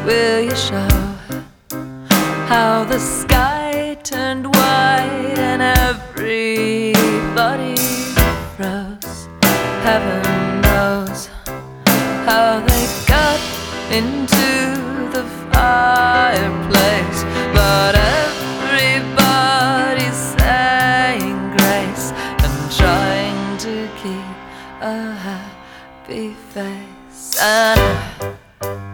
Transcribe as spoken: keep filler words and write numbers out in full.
will you show how the sky turned white and everybody froze? Heaven knows how they got into the fireplace, but everybody's saying grace and trying to keep a happy face. And